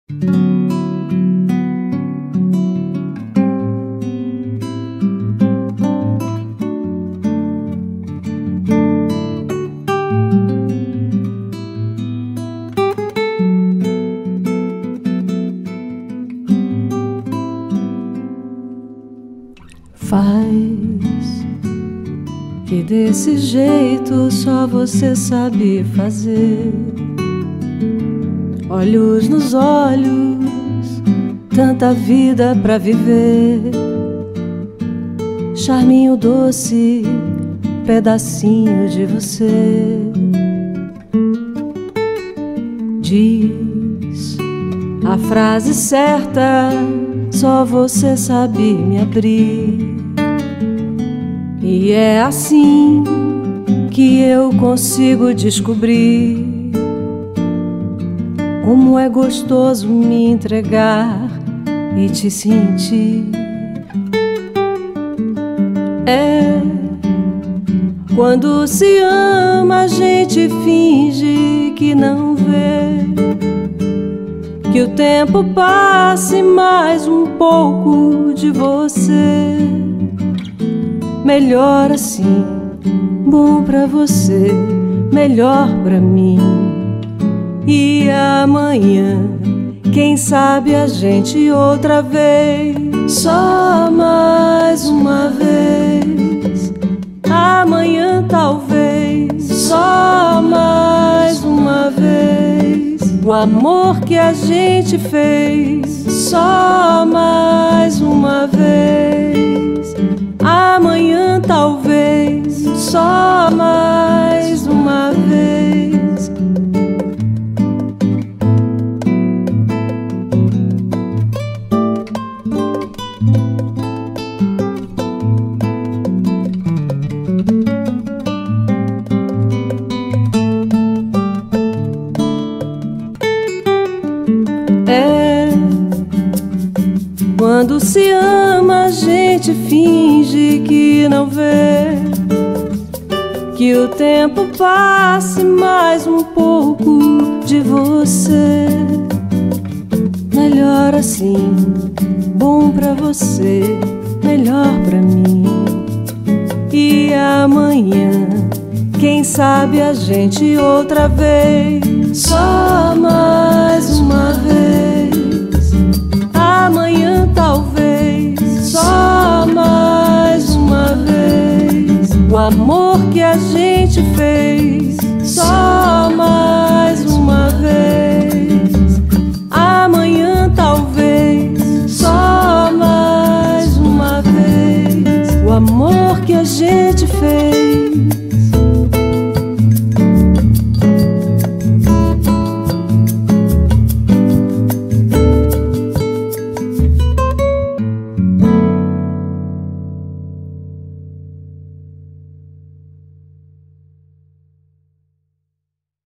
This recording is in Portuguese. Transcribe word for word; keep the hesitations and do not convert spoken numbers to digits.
Faz que desse jeito só você sabe fazer. Olhos nos olhos, tanta vida pra viver. Charminho doce, pedacinho de você. Diz a frase certa, só você sabe me abrir. E é assim que eu consigo descobrir como é gostoso me entregar e te sentir. É quando se ama, a gente finge que não vê, que o tempo passe mais um pouco de você. Melhor assim, bom pra você, melhor pra mim. E amanhã, quem sabe a gente outra vez, só mais uma vez. Amanhã talvez, só mais uma vez. O amor que a gente fez, só mais uma vez. Amanhã talvez, só mais uma vez. É quando se ama, a gente finge que não vê, que o tempo passe mais um pouco de você. Melhor assim, bom pra você, melhor pra mim. E amanhã, quem sabe a gente outra vez, só mais uma vez. Amanhã talvez, só mais uma vez. O amor que a gente fez, só mais uma vez. Amanhã talvez, só mais uma vez. O amor que a gente fez.